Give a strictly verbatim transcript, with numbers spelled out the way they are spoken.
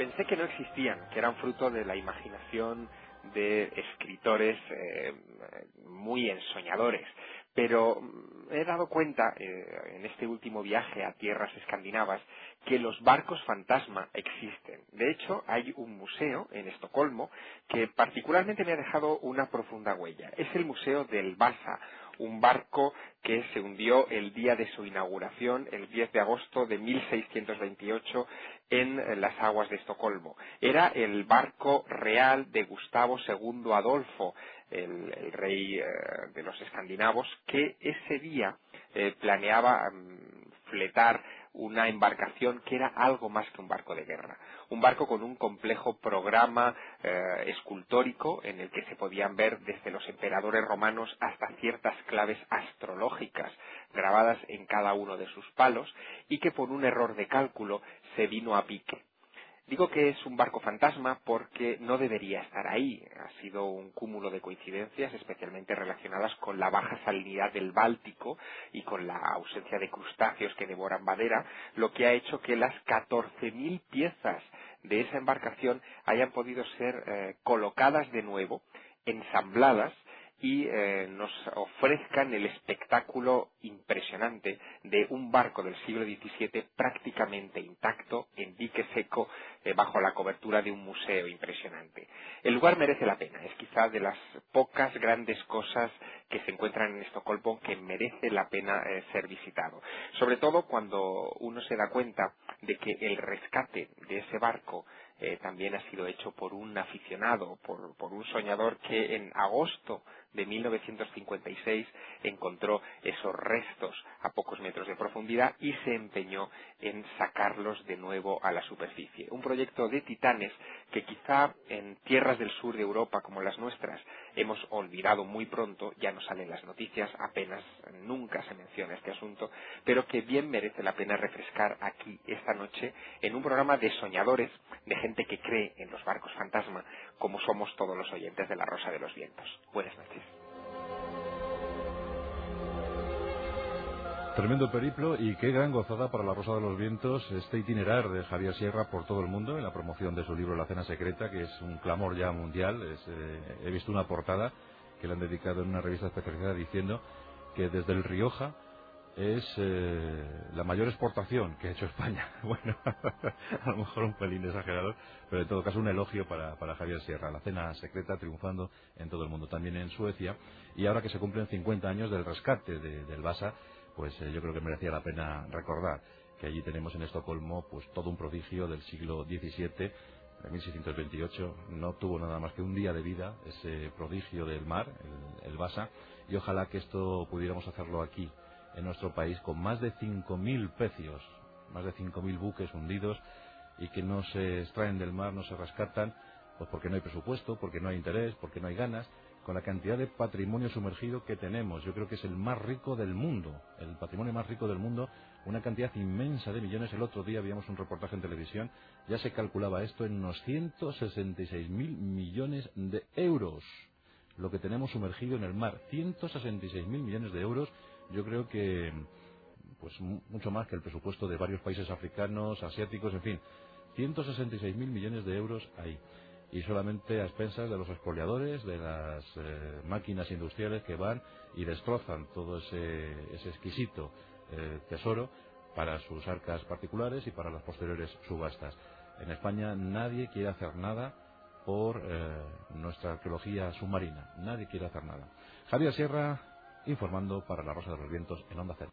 pensé que no existían, que eran fruto de la imaginación de escritores eh, muy ensoñadores, pero me he dado cuenta eh, en este último viaje a tierras escandinavas que los barcos fantasma existen. De hecho, hay un museo en Estocolmo que particularmente me ha dejado una profunda huella. Es el Museo del Vasa, un barco que se hundió el día de su inauguración, el diez de agosto de mil seiscientos veintiocho, en las aguas de Estocolmo. Era el barco real de Gustavo segundo Adolfo, el, el rey eh, de los escandinavos, que ese día eh, planeaba um, fletar una embarcación que era algo más que un barco de guerra. Un barco con un complejo programa eh, escultórico en el que se podían ver desde los emperadores romanos hasta ciertas claves astrológicas grabadas en cada uno de sus palos y que por un error de cálculo se vino a pique. Digo que es un barco fantasma porque no debería estar ahí. Ha sido un cúmulo de coincidencias, especialmente relacionadas con la baja salinidad del Báltico y con la ausencia de crustáceos que devoran madera, lo que ha hecho que las catorce mil piezas de esa embarcación hayan podido ser eh, colocadas de nuevo, ensambladas, y eh, nos ofrezcan el espectáculo impresionante de un barco del siglo diecisiete prácticamente intacto, en dique seco, eh, bajo la cobertura de un museo impresionante. El lugar merece la pena, es quizá de las pocas grandes cosas que se encuentran en Estocolmo que merece la pena eh, ser visitado. Sobre todo cuando uno se da cuenta de que el rescate de ese barco eh, también ha sido hecho por un aficionado, por, por un soñador que en agosto de mil novecientos cincuenta y seis encontró esos restos a pocos metros de profundidad y se empeñó en sacarlos de nuevo a la superficie. Un proyecto de titanes que quizá en tierras del sur de Europa como las nuestras hemos olvidado muy pronto, ya no salen las noticias, apenas nunca se menciona este asunto, pero que bien merece la pena refrescar aquí esta noche en un programa de soñadores, de gente que cree en los barcos fantasma, como somos todos los oyentes de La Rosa de los Vientos. Buenas noches. Tremendo periplo y qué gran gozada para La Rosa de los Vientos este itinerar de Javier Sierra por todo el mundo en la promoción de su libro La Cena Secreta, que es un clamor ya mundial. Es, eh, he visto una portada que le han dedicado en una revista especializada diciendo que desde el Rioja es eh, la mayor exportación que ha hecho España. Bueno, a lo mejor un pelín exagerado, pero en todo caso un elogio para, para Javier Sierra. La Cena Secreta triunfando en todo el mundo, también en Suecia, y ahora que se cumplen cincuenta años del rescate de, del Vasa, pues eh, yo creo que merecía la pena recordar que allí tenemos en Estocolmo pues todo un prodigio del siglo diecisiete. En mil seiscientos veintiocho no tuvo nada más que un día de vida ese prodigio del mar, el, el Vasa, y ojalá que esto pudiéramos hacerlo aquí en nuestro país con más de cinco mil pecios, más de cinco mil buques hundidos y que no se extraen del mar, no se rescatan, pues porque no hay presupuesto, porque no hay interés, porque no hay ganas, con la cantidad de patrimonio sumergido que tenemos. Yo creo que es el más rico del mundo, el patrimonio más rico del mundo, una cantidad inmensa de millones. El otro día veíamos un reportaje en televisión, ya se calculaba esto en unos ciento sesenta y seis mil millones de euros, lo que tenemos sumergido en el mar, ciento sesenta y seis mil millones de euros. Yo creo que pues mucho más que el presupuesto de varios países africanos, asiáticos, en fin, ciento sesenta y seis mil millones de euros ahí. Y solamente a expensas de los expoliadores, de las eh, máquinas industriales que van y destrozan todo ese, ese exquisito eh, tesoro para sus arcas particulares y para las posteriores subastas. En España nadie quiere hacer nada por eh, nuestra arqueología submarina. Nadie quiere hacer nada. Javier Sierra, informando para La Rosa de los Vientos en Onda Cero.